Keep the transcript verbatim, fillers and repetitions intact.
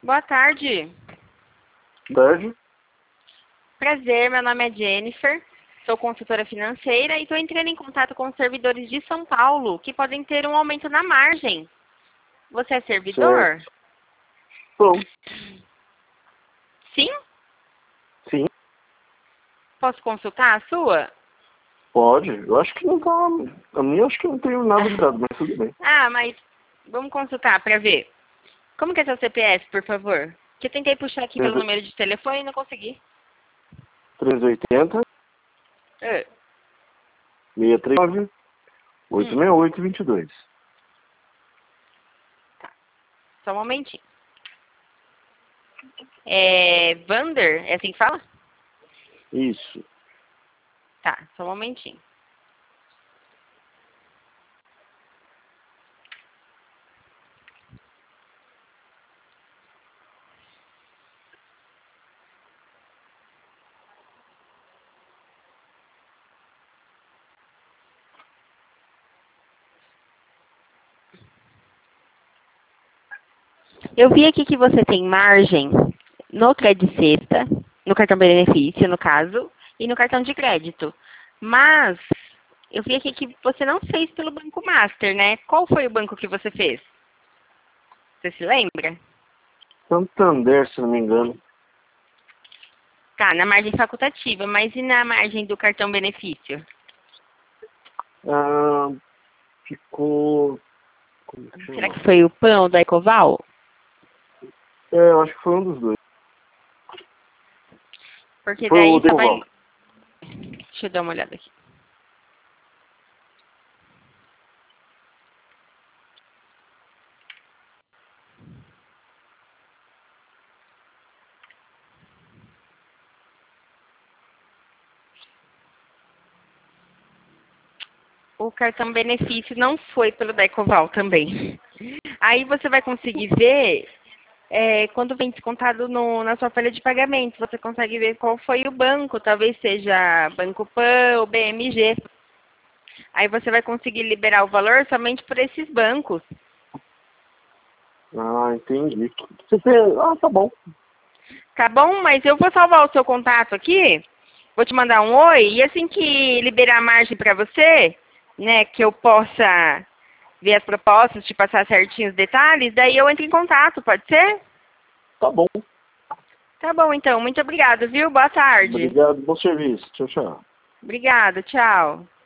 Boa tarde. Tarde. Prazer, meu nome é Jennifer, sou consultora financeira e estou entrando em contato com os servidores de São Paulo, que podem ter um aumento na margem. Você é servidor? Certo. Bom, Sim? sim, Posso consultar a sua? pode. Eu acho que não tá. A minha acho que não tem nada de errado, mas tudo bem. Ah, mas vamos consultar para ver. Como que é seu C P F, por favor? Que eu tentei puxar aqui pelo número de telefone e não consegui. trezentos e oitenta, Ah, seiscentos e trinta e nove, oitocentos e sessenta e oito, vinte e dois. só um momentinho. É Vander? É assim que fala? Isso. Tá, só um momentinho. Eu vi aqui que você tem margem no crédito sexta, no cartão benefício, no caso, e no cartão de crédito. Mas eu vi aqui que você não fez pelo Banco Master, né? Qual foi o banco que você fez? Você se lembra? Santander, se não me engano. Tá, na margem facultativa, mas e na margem do cartão benefício? Ah, ficou. Como que Será chama? que foi o pão da Ecoval? É, eu acho que foi um dos dois. Porque Foi o daí só vai... Decoval. Deixa eu dar uma olhada aqui. O cartão benefício não foi pelo da Ecoval também. Aí você vai conseguir ver é, quando vem descontado no, na sua folha de pagamento. Você consegue ver qual foi o banco. Talvez seja Banco Pan ou B M G. Aí você vai conseguir liberar o valor somente por esses bancos. Ah, entendi. Você tem... Ah, tá bom. Tá bom? Mas eu vou salvar o seu contato aqui. Vou te mandar um oi. E assim que liberar a margem para você, né, que eu possa ver as propostas, te passar certinho os detalhes, daí eu entro em contato, pode ser? Tá bom. Tá bom, então. Muito obrigada, viu? Boa tarde. Obrigado, bom serviço. Tchau, tchau. Obrigada, tchau.